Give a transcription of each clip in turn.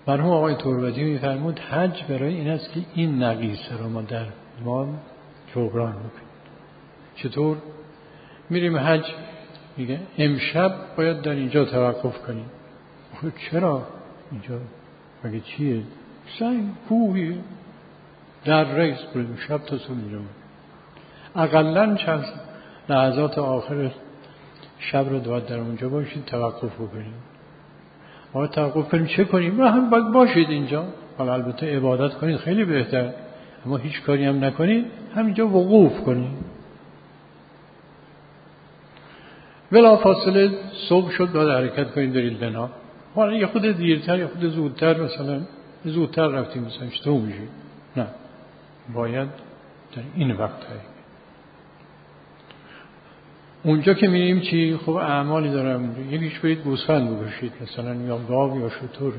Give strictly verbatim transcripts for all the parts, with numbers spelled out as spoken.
مرحوم آقای تربتی می‌فرمود حج برای این است که این نقیصه را ما در ما جبران بکنیم. چطور؟ میریم حج، میگه امشب باید در اینجا توقف کنیم. خب چرا اینجا؟ مگه چیه؟ سنگ کوهیه، در رئیس بریم شب تا صبح میرم. اقلن چند لحظات آخر شب رو باید در اونجا باشید، توقف بکنیم. ما توقف کنیم چه کنیم؟ ما هم باید باشید اینجا. حالا البته عبادت کنید خیلی بهتر، اما هیچ کاری هم نکنید، همینجا وقوف کنید. بلا فاصله صبح شد باید حرکت کنید برید بنا. حالا یه خود دیرتر یه خود زودتر، مثلا زودتر رفتیم مثلا چطور میشه؟ نه، باید در این وقت هایی. اونجا که میریم چی؟ خب اعمالی دارم اونجا. یکیش برید گوسفند بکشید مثلا، یا گاو یا شتر.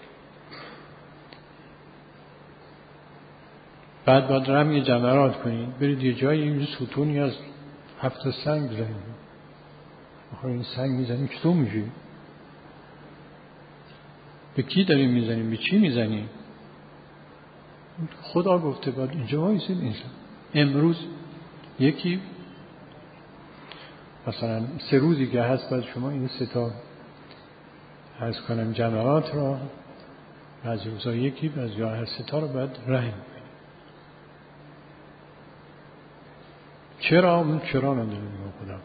بعد باید رمی جمرات کنید، برید یه جایی این ستونی از هفت سنگ بزنید. آخه این سنگ میزنیم چطور میشه؟ به کی داریم میزنیم؟ به چی میزنیم؟ خدا گفته باید اینجا وایسید انسان. امروز یکی مثلا سه روزی که هست باید شما این سه تا عرض کنم جمرات را، بعضی روزا یکی بعضی ها هست سه تا رو باید رحم کنید. چرا؟ اون چرا نداریم خدا.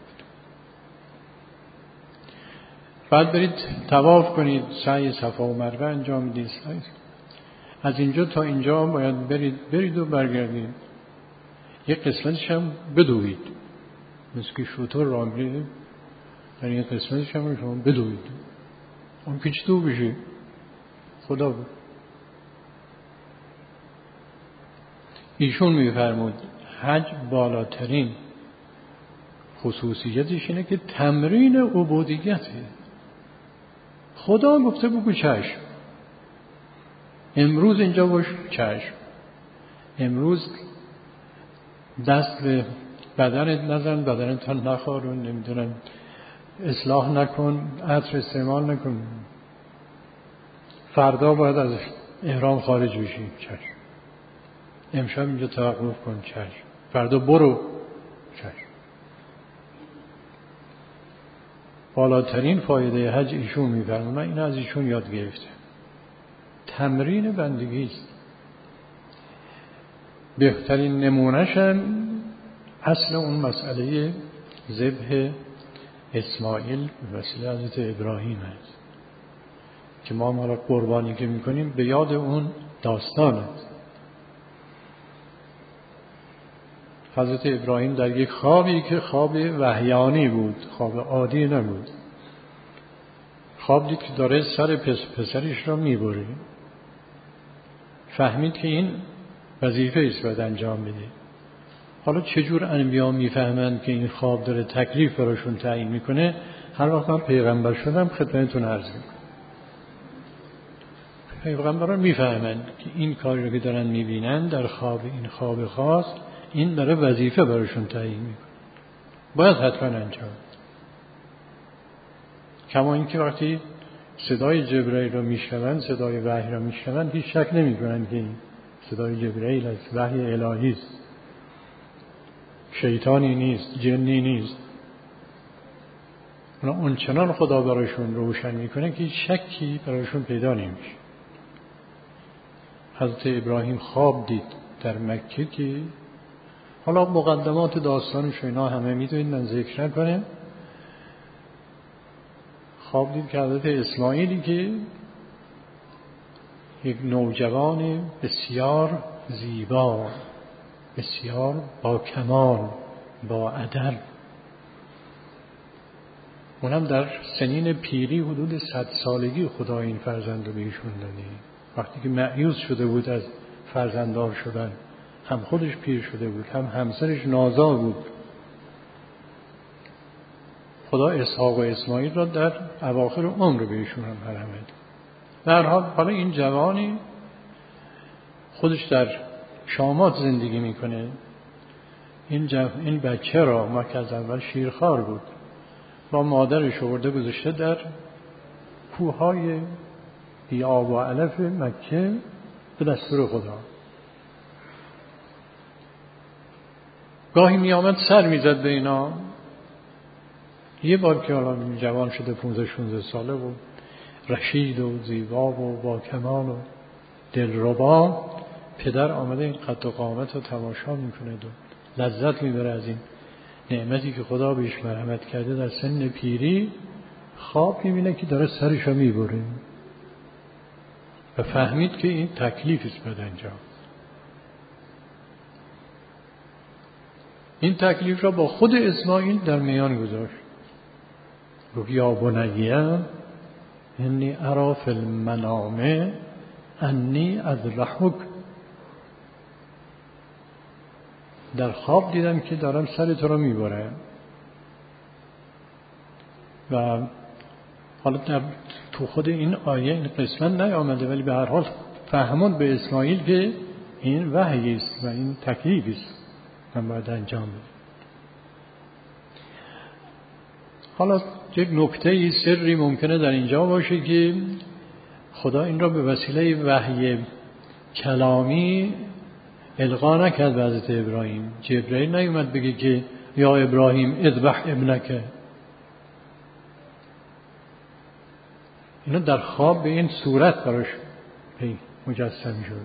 بعد برید طواف کنید، سعی صفا و مروه انجام میدید. از اینجا تا اینجا باید برید برید و برگردید. یک قسمتش هم بدوید، مثل که شطور را میرید در یک قسمتش هم شما بدوید. اون که چطور بشه؟ خدا بود. ایشون میفرمود حج بالاترین خصوصیتش اینه که تمرین عبودیته. خدا گفته بگو چشم، امروز اینجا باش، چشم، امروز دست به بدنت نزن، بدنت تا نخارون، نمیدونم اصلاح نکن، عطر استعمال نکن، فردا باید از احرام خارج بشی، چشم، امشب اینجا توقف کن، چشم، فردا برو، چشم. بالاترین فایده حج ایشون میفرمونه، من این از ایشون یاد گرفتم، تمرین بندگی است. بهترین نمونه‌ش هم اصل اون مسئله ذبح اسماعیل به وسیله حضرت ابراهیم است که ما ما را قربانی که میکنیم به یاد اون داستان است. حضرت ابراهیم در یک خوابی که خواب وحیانی بود، خواب عادی نبود، خواب دید که داره سر پس پسرش را میبره. فهمید که این وظیفه است باید انجام بده. حالا چجور انبیا میفهمند که این خواب داره تکلیف براشون تعیین میکنه؟ هر وقت من پیغمبر شدم خدمتتون عرض میکنم، پیغمبران میفهمند که این کاری رو که دارن میبینن در خواب، این خواب خاص، این داره وظیفه براشون تعیین میکنه، باید حتما انجام. کما اینکه وقتی صدای جبرئیل رو میشنوند، صدای وحی رو میشنوند، هیچ شک نمیکنند که این صدای جبرئیل است، وحی الهی است، شیطانی نیست، جنی نیست. اون چنان خدا براشون روشن میکنه که شکی براشون پیدا نمیشه. حضرت ابراهیم خواب دید در مکه که حالا مقدمات داستانش اینا همه میدونید، من ذکر نکنم. خواب دید که حضرت اسماعیلی که یک نوجوان بسیار زیبا، بسیار با کمال، با ادب، اونم در سنین پیری حدود صد سالگی خدا این فرزند رو بهشون داده. وقتی که مایوس شده بود از فرزنددار شدن، هم خودش پیر شده بود هم همسرش نازا بود، خدا اسحاق و اسماعیل را در اواخر عمر بهشون هم فرمود. در حال حالا این جوانی خودش در شامات زندگی میکنه. این جو... این بچه را ما که از اول شیرخوار بود، با مادرش آورده گذاشته در کوههای بی آب و علف مکه به دستور خدا. گاهی می آمد سر می زد به اینا. یه بار که حالا جوان شده پونزده شونزده ساله و رشید و زیبا و با کمال و دلربا، پدر آمده این قد و قامت رو تماشا میکنه و لذت میبره از این نعمتی که خدا بهش مرحمت کرده. در سن پیری خواب میبینه که داره سرش رو میبره و فهمید که این تکلیف است باید انجام. این تکلیف را با خود اسماعیل در میان گذاشت. گفت یا بنیه انی ارا فی المنام انی اذبحک، در خواب دیدم که دارم سر تو رو میبرم. و حالا در تو خود این آیه این قسمت نیامده، ولی به هر حال فهمون به اسماعیل که این وحی است و این تکلیف است من باید انجام بدم. حالا یک نکته سری ممکنه در اینجا باشه که خدا این را به وسیله وحی کلامی القا نکرد به حضرت ابراهیم. جبرئیل نیومد بگه که یا ابراهیم اذبح ابنک. اینا در خواب به این صورت براش مجسم شد.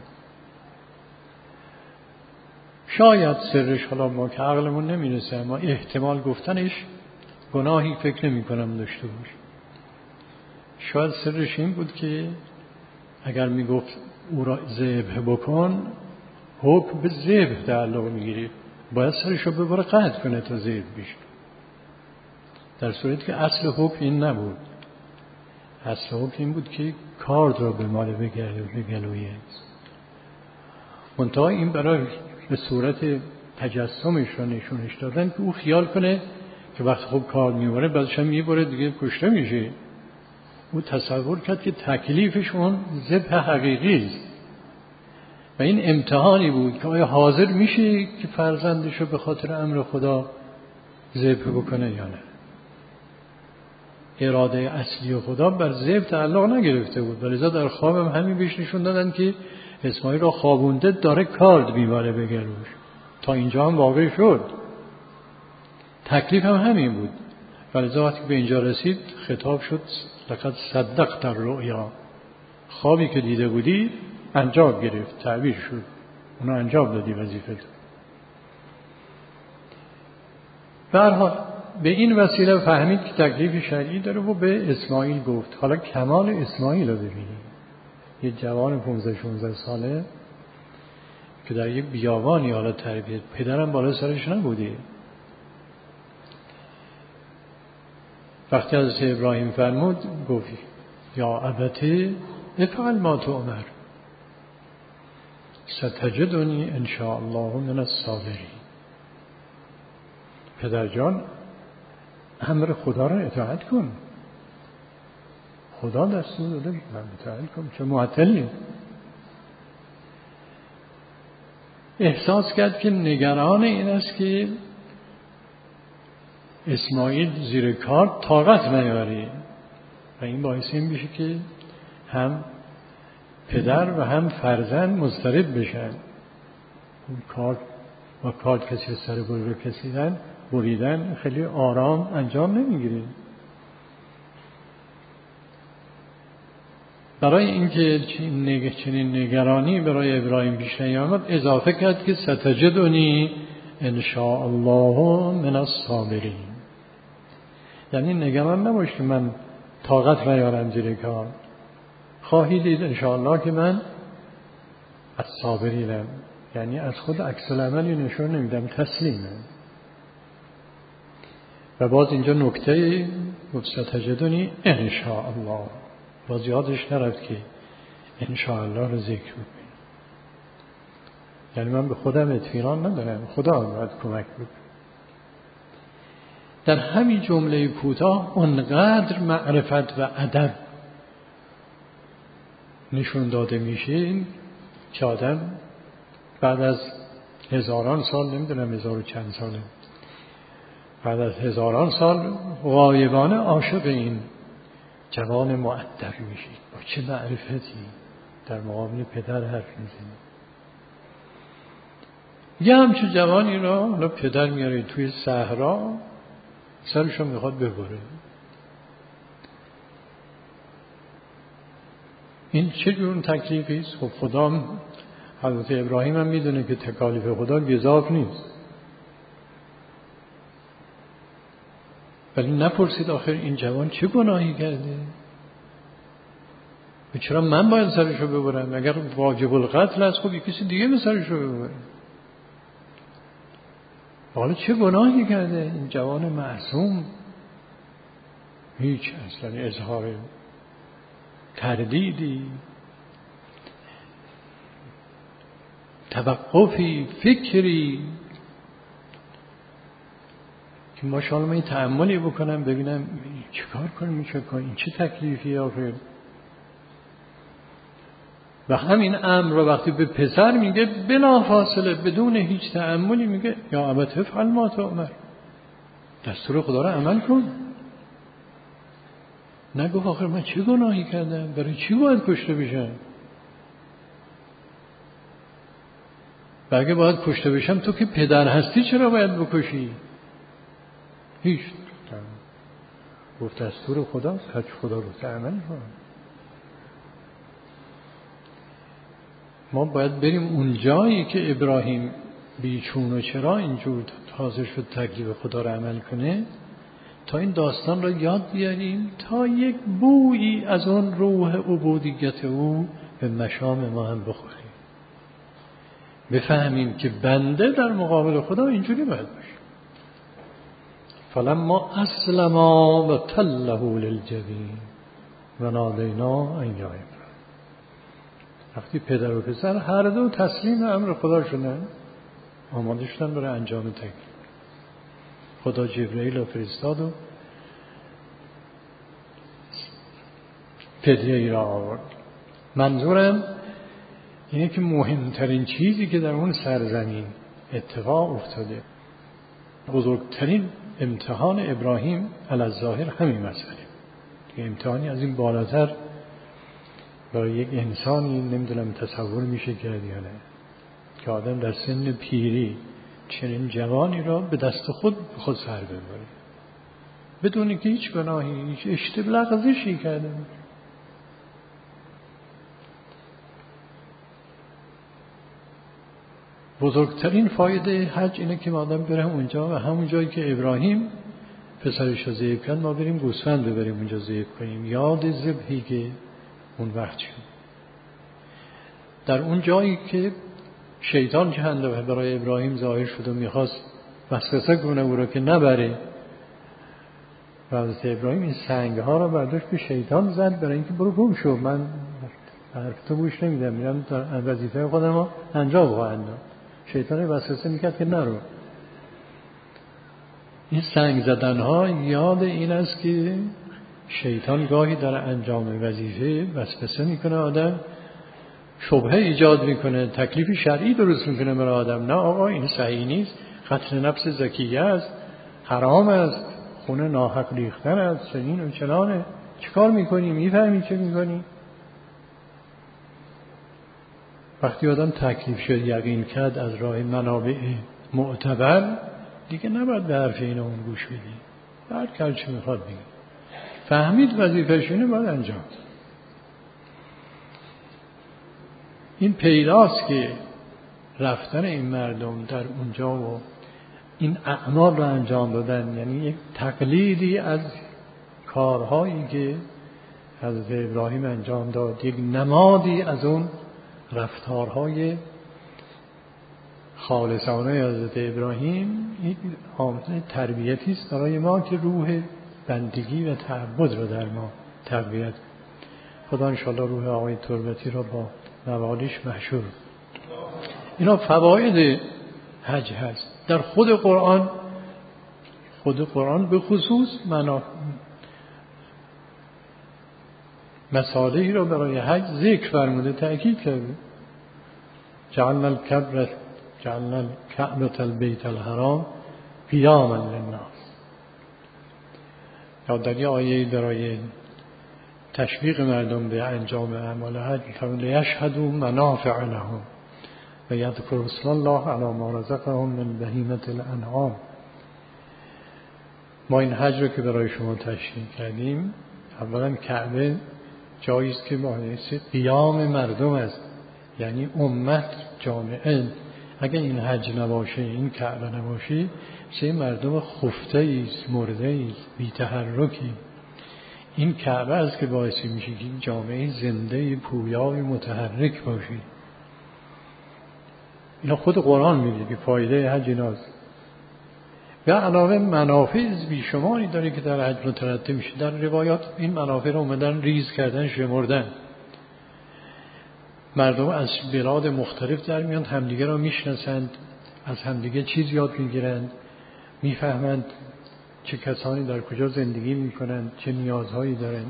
شاید سرش، حالا ما که عقلمون نمیرسه، اما احتمال گفتنش گناهی فکر نمی کنم داشته باشه. شاید سرش این بود که اگر می گفت او را ذبح بکن، حکم به ذبح تعلق میگیره، باید سرش رو ببره قطع کنه تا ذبح بشه، در صورتی که اصل حکم این نبود. اصل حکم این بود که کارد را به مال بگرده به گلویه. منتها این برای به صورت تجسمش را نشونش دادن که او خیال کنه که وقت خوب کار میبره بعدش هم میبره دیگه کشته میشه. او تصور کرد که تکلیفش اون ذبح حقیقی است و این امتحانی بود که آیا حاضر میشه که فرزندش رو به خاطر امر خدا ذبح بکنه یا نه. اراده اصلی خدا بر ذبح تعلق نگرفته بود، ولی در خواب هم همین بهش نشون دادن که اسماعیل را خوابونده داره کارد میبره به گلوش. تا اینجا هم واقع شد، تکلیف هم همین بود. ولی وقتی به اینجا رسید خطاب شد لقد صدقت الرؤیا، خوابی که دیده بودی انجام گرفت، تعبیر شد، اونو انجام دادی وظیفت. به هر حال به این وسیله فهمید که تکلیف شرعی داره و به اسماعیل گفت. حالا کمال اسماعیل رو ببینید، یه جوان پانزده شانزده ساله که در یک بیابانی حالا تربیت، پدرم بالا سرش نبوده. وقتی حضرت ابراهیم فرمود گفت یا ابتی افعل ما تؤمر ستجدنی ان شاء الله من الصابرین. پدر جان امر خدا را اطاعت کن، خدا دستور داده من اطاعت کن، چه معطلی. احساس کرد که نگران این است که اسماعیل زیر کار طاقت نیاره و این باعث این بشه که هم پدر و هم فرزند مضطرب بشن. اون کار و کار کسی سر بر کسیدن بریدن خیلی آرام انجام نمیگیره. برای اینکه چنین نگرانی برای ابراهیم پیش نیامد اضافه کرد که ستجدنی ان شاء الله من الصابرین. یعنی نگران نباش که من طاقت نیارم زیر کار، خواهی دید ان شاء الله که من از صابرینم، یعنی از خود عکس العملی نشون نمیدم، تسلیمم. و باز اینجا نکته گفت ستجدنی ان شاء الله، باز یادش نرفت که ان شاء الله رو ذکر بکنیم. یعنی من به خودم اطمینان ندارم، خدا باید کمک بکنه. در همین جمله کوتاه اونقدر معرفت و ادب نشون داده میشه که آدم بعد از هزاران سال، نمیدونم هزار و چند ساله، بعد از هزاران سال غایبانه عاشق این جوان مؤدب میشید، با چه معرفتی در مقابل پدر حرف میزنید. یه همچون جوانی را حالا پدر میاره توی صحرا، سرشو میخواد ببره. این چه جور تکلیفی است؟ خب خدا، حضرت ابراهیم هم میدونه که تکالیف خدا گزاف نیست، ولی نپرسید آخر این جوان چه گناهی کرده؟ چرا من باید سرشو ببرم؟ اگر واجب القتل است خب کسی دیگه به سرشو ببره. حالا چه گناهی کرده این جوان معصوم؟ هیچ اصلا اظهار تردیدی، توقفی، فکری که ماشاءالله من تأملی بکنم ببینم چه کار کنم، چه کنم، این چه تکلیفی آخر. و همین امر رو وقتی به پسر میگه بلا فاصله بدون هیچ تأملی میگه یا ابت افعل ما تؤمر، دستور خدا رو عمل کن. نگو آخر من چه گناهی کردم، برای چی باید کشته بشم؟ و اگه باید کشته بشم تو که پدر هستی چرا باید بکشی؟ هیچ. گفت دستور خدا، حج خدا رو عمل کن. ما باید بریم اون جایی که ابراهیم بیچون و چرا اینجور حاضر شد تکلیف خدا رو عمل کنه، تا این داستان رو یاد بیاریم، تا یک بویی از اون روح عبودیت او به مشام ما هم بخوریم، بفهمیم که بنده در مقابل خدا اینجوری باید باشه. فلما اسلما و تله للجبین و نادینا ان یا ابراهیم. وقتی پدر و پسر هر دو تسلیم امر خدا شدن، آماده شدن برای انجام تکلیف، خدا جبرئیل رو فرستاد و فدیه ای را آورد. منظورم اینه که مهمترین چیزی که در اون سرزمین اتفاق افتاده، بزرگترین امتحان ابراهیم علی الظاهر همین مسئله، که امتحانی از این بالاتر برای یک انسانی نمیدونم تصور میشه کرد یا نه، که آدم در سن پیری چنین جوانی را به دست خود خود سر ببره بدون که هیچ گناهی، هیچ اشتباه لغزشی کرده. بزرگترین فایده حج اینه که ما آدم بریم اونجا و همون جایی که ابراهیم پسرش رو ذبح کرد ما بریم گوسفند ببریم اونجا ذبح کنیم، یاد ذبحی که اون وقت شد. در اون جایی که شیطان چند دفعه برای ابراهیم ظاهر شد و میخواست وسوسه کنه او رو که نبره، و حضرت ابراهیم این سنگ ها رو برداشت به شیطان زد برای اینکه برو گم شو، من حرف تو گوش نمیدم، میرم وظیفه خودم رو انجام خواهم داد. شیطان وسوسه میکرد که نرو. این سنگ زدن ها یاد این است که شیطان گاهی در انجام وظیفه وسوسه میکنه، آدم شبهه ایجاد میکنه، تکلیف شرعی درست میکنه برای آدم. نه آقا این صحیح نیست، قتل نفس زکیه است، حرام است، خون ناحق ریختن است، چنین و چنانه. چیکار میکنی؟ میفهمی چه میکنی؟ وقتی آدم تکلیف شد یقین کرد از راه منابع معتبر، دیگه نباید به حرف این اون گوش بدی، هر کار چی میخواد بگی. فهمید وظیفه‌شونه باید انجام. این پیداست که رفتن این مردم در اونجا و این اعمال رو انجام دادن یعنی یک تقلیدی از کارهایی که حضرت ابراهیم انجام داد، یک نمادی از اون رفتارهای خالصانه حضرت ابراهیم، یک آموزش تربیتی است برای ما که روح بندگی و تعبد رو در ما تقویت. خدا انشاءالله روح آقای تربتی را با موالیش محشور. اینا فواید حج هست در خود قرآن. خود قرآن به خصوص معنا مسائلی را برای حج ذکر فرموده، تأکید کرده. جعلنا الکعبة جعلنا الکعبة البیت الحرام قیاما للناس. یا در یه آیه برای تشویق مردم به انجام اعمال حج می‌فرماید لیشهدوا منافع لهم و یذکروا اسم الله علی ما رزقهم من بهیمة الانعام. ما این حج رو که برای شما تشریح کردیم، اولا کعبه جایی است که باعث قیام مردم است، یعنی امت، جامعه. اگر این حج نباشه، این کعبه نباشه، چه مردم خفته ایست، مرده ایست، بی تحرکی. این کعبه است که باعث میشه که جامعه زنده پویای متحرک باشه. اینا خود قرآن میگه که فایده حج ایناست. و علاوه منافع بیشماری داره که در حج مترتب میشه. در روایات این منافع رو اومدن ریز کردن، شمردن. مردم از بلاد مختلف در میان، همدیگه رو میشناسند، از همدیگه چیز یاد میگیرند، میفهمند چه کسانی در کجا زندگی میکنند، چه نیازهایی دارند.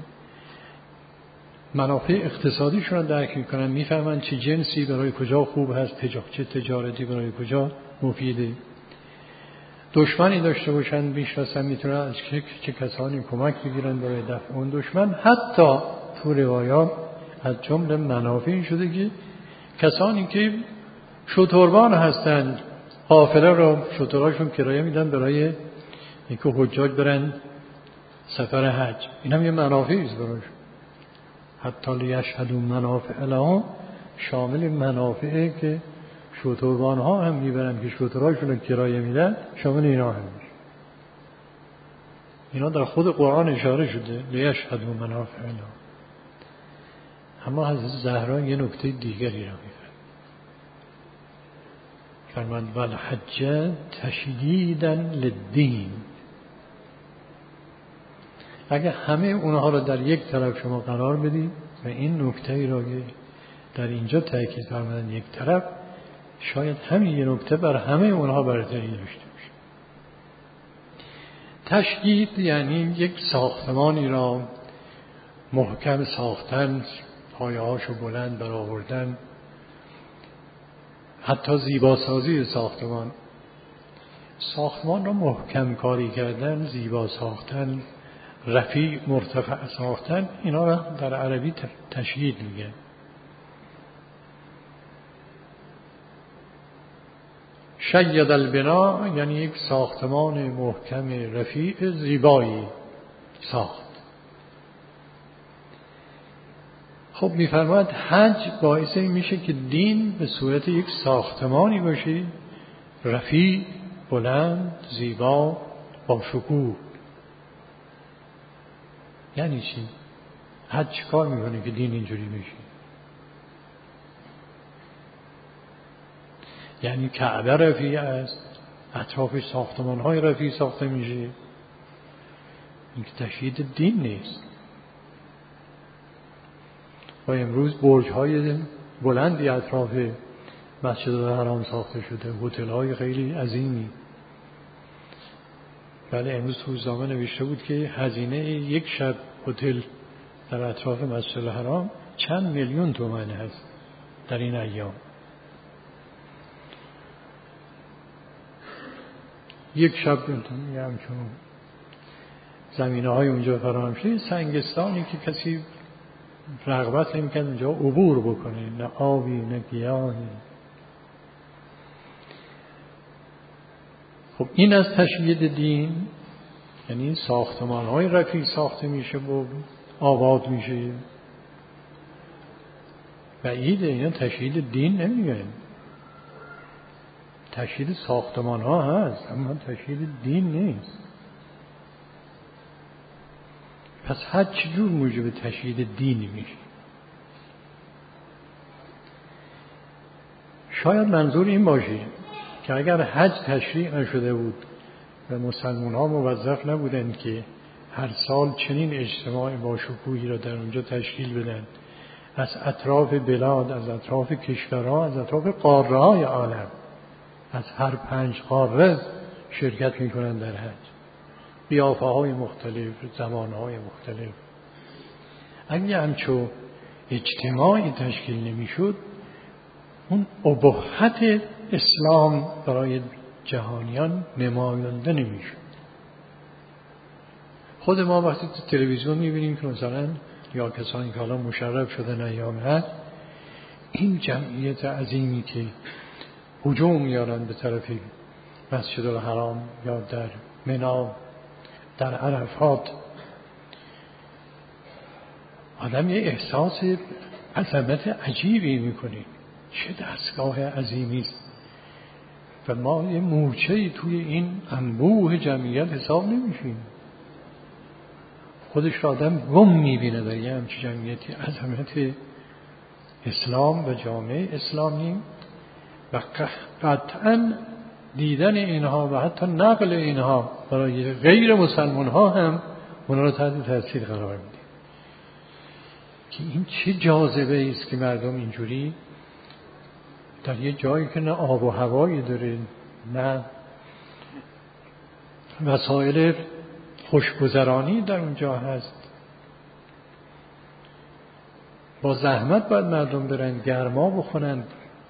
منافع اقتصادیشون رو درک میکنن، میفهمند چه جنسی برای کجا خوب هست، چه تجارتی برای کجا مفیده. دشمنی داشته باشن میشناسن، میتونن از چه, چه کسانی کمک بگیرن برای دفع اون دشمن. حتی تو روایات از جمله منافعی شده که کسانی که شتربان هستند، قافله رو شترهاشون کرایه میدن برای اینکه حجاج برن سفر حج. این هم یه منافعی است براش. حتی لیشهدوا منافع لهم شامل منافعه که شتربان ها هم میبرن که شترهاشون رو کرایه میدن، شامل اینا هم میشه. اینا در خود قرآن اشاره شده لیشهدوا منافع لهم. اما حضرت زهرا یه نکته دیگری را میفرماید، فرماند والحج تشدیدا للدین. اگه همه اونها رو در یک طرف شما قرار بدید و این نکته را در اینجا تاکید فرمودن یک طرف، شاید همین یه نکته بر همه اونها برتری داشته باشه. تشدید یعنی یک ساختمانی را محکم ساختن، پایه‌هاشو بلند برآوردن، حتی زیباسازی ساختمان. ساختمان را محکم کاری کردن، زیبا ساختن، رفیع مرتفع ساختن، اینا را در عربی تشیید میگن. شید البنا یعنی یک ساختمان محکم رفیع زیبایی ساخت. خب میفرماید حج باعث این میشه که دین به صورت یک ساختمانی باشه، رفیع، بلند، زیبا، با شکوه. یعنی چی؟ حج چی کار میکنه که دین اینجوری میشه؟ یعنی کعبه رفیع است، اطرافش ساختمان های رفیع ساخته میشه. این که تشیید دین نیست. و امروز برج های بلندی اطراف مسجد الحرام ساخته شده، هتل های خیلی عظیمی. بله، امروز تو روزنامه نوشته بود که هزینه یک شب هتل در اطراف مسجد الحرام چند میلیون تومان هست در این ایام. یک شب میگم چون زمینه های اونجا فراهم شده، سنگستانی که کسی رغبت نمی‌کنه اونجا عبور بکنه، نه آبی نه گیاهی. خب این از تشیید دین، یعنی ساختمان های رفیع ساخته میشه و آباد میشه. بعیده، اینا تشیید دین نمیگن. تشیید ساختمان ها هست اما تشیید دین نیست. پس حج چجور موجب تشیید دینی میشه؟ شاید منظور این باشه که اگر حج تشریع نشده بود و مسلمان ها موظف نبودند که هر سال چنین اجتماع با شکوهی را در اونجا تشکیل بدن، از اطراف بلاد، از اطراف کشورها، از اطراف قاره های عالم، از هر پنج قاره شرکت میکنن در حج، قیافه های مختلف، زمان های مختلف. اگه همچو اجتماعی تشکیل نمیشد، اون ابهت اسلام برای جهانیان نماینده نمیشد. خود ما وقتی تو تلویزیون میبینیم که مثلا یا کسانی که حالا مشرف شدن ایام حج، این جمعیت عظیمی که هجوم میارن به طرف مسجد الحرام یا در منی، در عرفات، آدم یه احساس عظمت عجیبی میکنه. چه دستگاه عظیمی است و ما یه مورچه‌ای توی این انبوه جمعیت حساب نمیشیم. خودش را آدم گم میبینه در یه همچین جمعیتی. عظمت اسلام و جامعه اسلامی و قطعاً دیدن اینها و حتی نقل اینها برای غیر مسلمان ها هم اونا را تحت تاثیر قرار میده که این چه جاذبه است که مردم اینجوری در یه جایی که نه آب و هوایی داره، نه وسایل خوشگذرانی در اونجا هست، با زحمت باید مردم برن، گرما بخونن،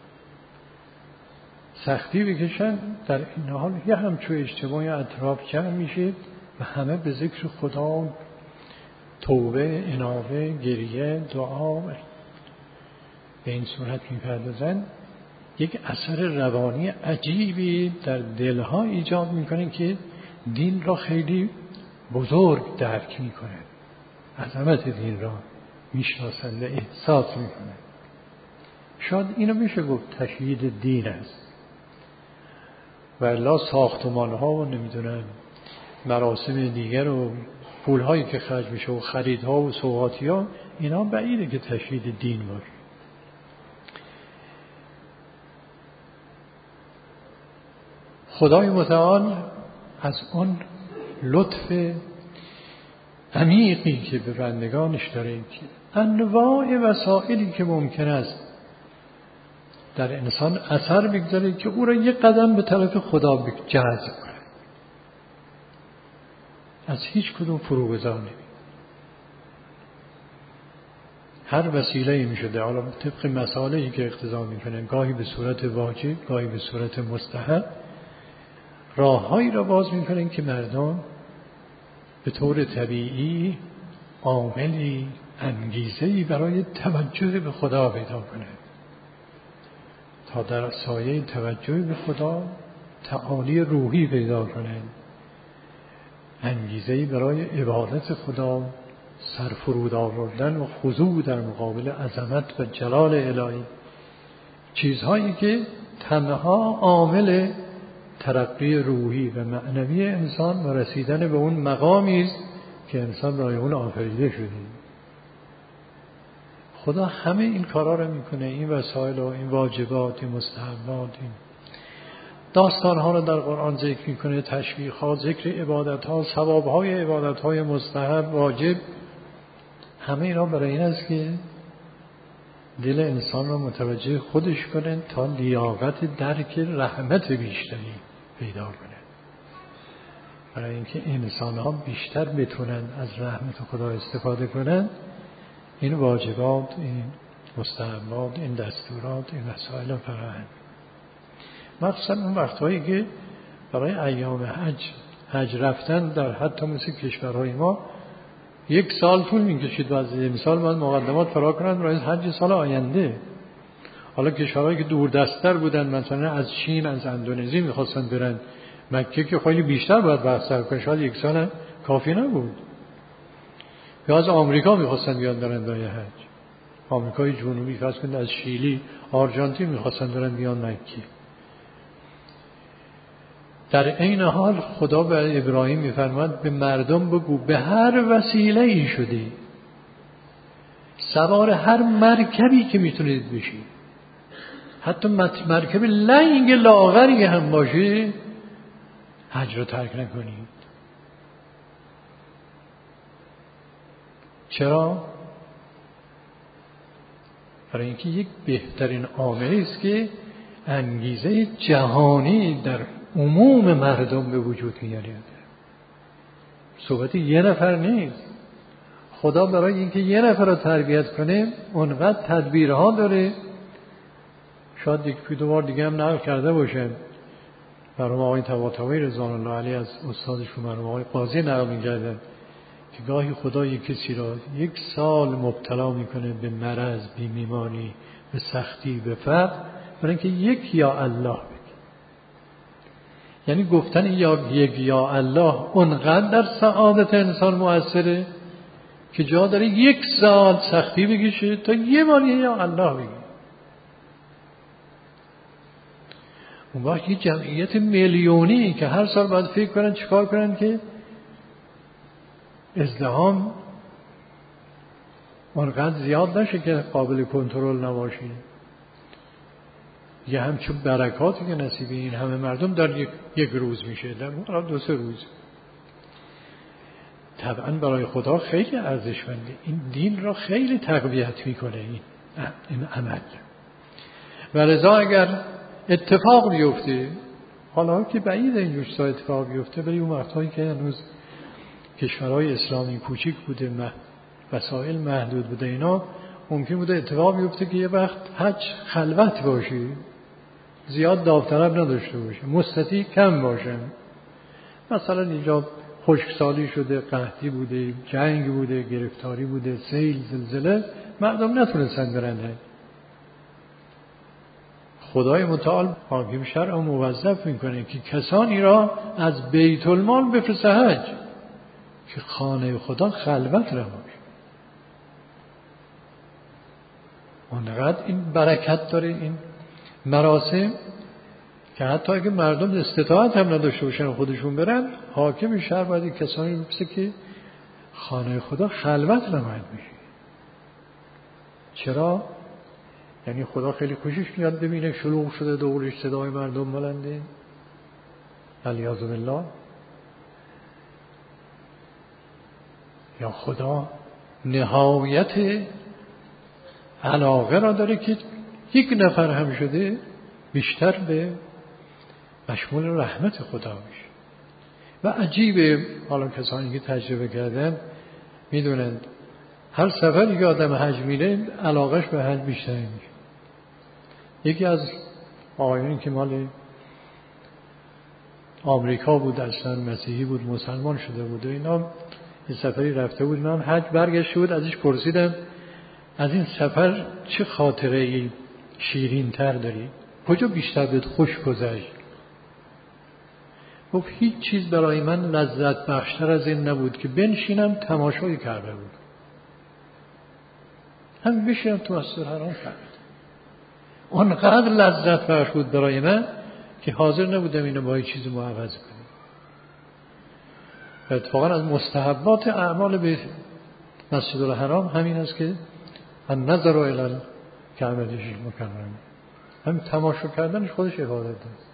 سختی بکشن، در این حال یه همچون اجتماعی اطراف جمع میشه و همه به ذکر خدا، توبه، انابه، گریه، دعا به این صورت میپردازن. یک اثر روانی عجیبی در دلها ایجاد میکنه که دین را خیلی بزرگ درک میکنه، عظمت دین را میشناسند و احساس میکنه. شاید اینو میشه گفت تشییع دین است. و الا ساختمان ها و نمیدونم مراسم دیگر و پول هایی که خرج میشه و خریدها و سوغاتی ها، اینا بعیده که تشییع دین باشه. خدای متعال از اون لطف عمیقی که به بندگانش داره، که انواع وسائلی که ممکن است در انسان اثر بگذاره که او را یک قدم به طرف خدا جذب کنه، از هیچ کدوم فروگذار نمی. هر وسیله‌ای می شده، حالا طبق مسائلی که اقتضا میکنه، گاهی به صورت واجب، گاهی به صورت مستحب، راههایی را باز میکنن که مردم به طور طبیعی عاملی، انگیزه‌ای برای توجه به خدا پیدا کنه، تا در سایه توجه به خدا تعالی روحی پیدا کنه، انگیزه‌ای برای عبادت خدا، سرفرود آوردن و خضوع در مقابل عظمت و جلال الهی، چیزهایی که تنها عامل ترقی روحی و معنوی انسان و رسیدن به اون مقامی است که انسان برای اون آفریده شده. خدا همه این کارا رو میکنه، این وسایل و این واجبات، این مستحبات، این داستانها رو در قرآن ذکر میکنه، تشویق‌ها، ذکر عبادت‌ها، ثواب‌های عبادت‌های مستحب، واجب، همه اینا برای این است که دل انسان رو متوجه خودش کنه تا لیاقت درک رحمت بیشتری پیدا کنه، برای اینکه انسان‌ها بیشتر بتونن از رحمت خدا استفاده کنن. این واجبات، این مستحبات، این دستورات، این مسائل فراهم، مخصوصا اون وقتهایی که برای ایام حج حج رفتن در حتی مثل کشورهای ما یک سال طول میکشید، بعضی مثال باید مقدمات فرا کنند برای حج سال آینده. حالا کشورهایی که دور دستتر بودن، مثلا از چین، از اندونزی میخواستن برن مکه، که خیلی بیشتر باید بحث کنن، شاید یک سال کافی نبود. یا از آمریکا میخواستن بیان برن برای حج، آمریکای جنوبی، فرض کنید از شیلی، آرژانتین میخواستن برن بیان مکه. در این حال خدا برای ابراهیم میفرماد به مردم بگو به هر وسیله ای شدی، سوار هر مرکبی که میتونید بشید، حتی مرکب لنگ لاغری هم باشه، حج رو ترک نکنید. چرا؟ برای اینکه یک بهترین عاملی است که انگیزه جهانی در عموم مردم به وجود میاره. صحبت یه نفر نیست. خدا برای اینکه یه نفر رو تربیت کنه اونقدر تدبیرها داره. شاید یک دو بار دیگه هم نقل کرده باشه، مرحوم آقای طباطبایی رضوان الله علیه از استادشون مرحوم آقای قاضی نقل می‌کردن که گاهی خدا یک کسی را یک سال مبتلا میکنه به مرض، به بیماری، به سختی، به فقر، برای اینکه یک یا الله بگی. یعنی گفتن یا یک یا الله اونقدر در سعادت انسان مؤثره که جا داره یک سال سختی بکشه تا یه بار یا الله بگی. اون وقت یه جمعیت میلیونی که هر سال باید فکر کنن چیکار کنن که ازدحام اونقدر زیاد نشه که قابل کنترل نباشه. یه همچون برکاتی که نصیب این همه مردم در یک, یک روز میشه، در اون دو سه روز. طبعا برای خدا خیلی ارزشمنده، این دین را خیلی تقویت میکنه این این عمل. و لذا اگر اتفاق بیفته، حالا که بعید این جور اتفاق بیفته، برای اون وقتهایی که هنوز کشورهای اسلامی کوچیک بوده، وسایل محدود بوده، اینا ممکن بوده اتفاق بیفته که یه وقت حج خلوت باشه، زیاد داوطلب نداشته باشه، مستطیع کم باشه. مثلا اینجا خشکسالی شده، قحطی بوده، جنگ بوده، گرفتاری بوده، سیل، زلزله، مردم نتونستن برن. خدای متعال حاکم شرع موظف میکنه که کسانی را از بیت المال بفرسته حج که خانه خدا خلوت را باشه. اونقدر این برکت داره این مراسم که حتی اگه مردم استطاعت هم نداشته باشن خودشون برن، حاکم شهر باید کسانی بفرسته که خانه خدا خلوت را باشه. چرا؟ یعنی خدا خیلی خوشش میاد ببینه شلوغ شده دورش صدای مردم بلنده، علیاذ بالله. یا خدا نهایت علاقه را داره که یک نفر هم شده بیشتر به مشمول رحمت خدا میشه. و عجیبه، حالا کسانی که تجربه کردن میدونند هر سفری که آدم حج میره علاقش به حج بیشتر میشه. یکی از آقایانی که مال آمریکا بود، اصلا مسیحی بود، مسلمان شده بود و اینا، یه سفری رفته بود، من حج برگشته بود، ازش پرسیدم از این سفر چه خاطره شیرین تر داری؟ کجا بیشتر بهت خوش گذشت؟ گفت هیچ چیز برای من لذت بخشتر از این نبود که بنشینم تماشای کعبه بود. هم بشینم تو مسجد الحرام کرد. اونقدر لذت بخش بود برای من که حاضر نبودم اینو با هیچ چیزی معوض کنم. اتفاقا از مستحبات اعمال به مسجد الحرام همین است که النظر الی الکعبه المکرمه، هم تماشا کردنش خودش عبادت است.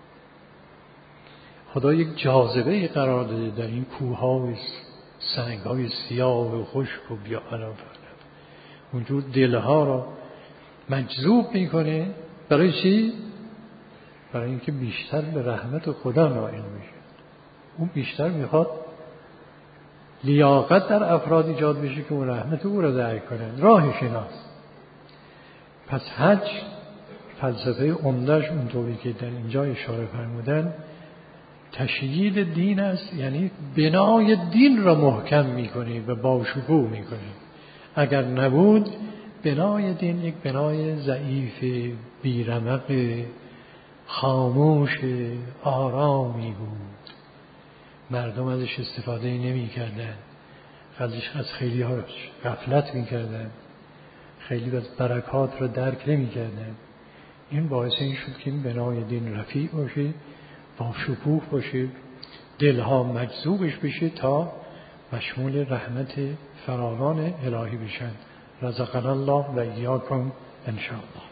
خدا یک جاذبه قرار داده در این کوه‌های سنگ‌های سیاه و خشک و بی‌علاوه، اونجور دلها را مجذوب میکنه. برای چی؟ برای اینکه بیشتر به رحمت خدا نائل میشه. اون بیشتر میخواد لیاقت در افراد ایجاد بشه که اون رحمت او را درک کنن. راهش ایناست. پس حج فلسفه عمده‌اش اونطوری که در اینجا اشاره فرمودن تشیید دین است، یعنی بنای دین را محکم میکنه و باشکوه میکنه. اگر نبود بنای دین یک بنای ضعیف، بیرمق، خاموش، آرامی بود. مردم ازش استفاده نمی کردن، ازش از خیلی ها غفلت می کردن، خیلی از برکات را درک نمی کردن. این باعث این شد که این بنای دین رفیع باشه، با شکوه باشه، دلها مجذوبش بشه تا مشمول رحمت فراوان الهی بشن. رزقنا الله و ایاکم ان شاء الله.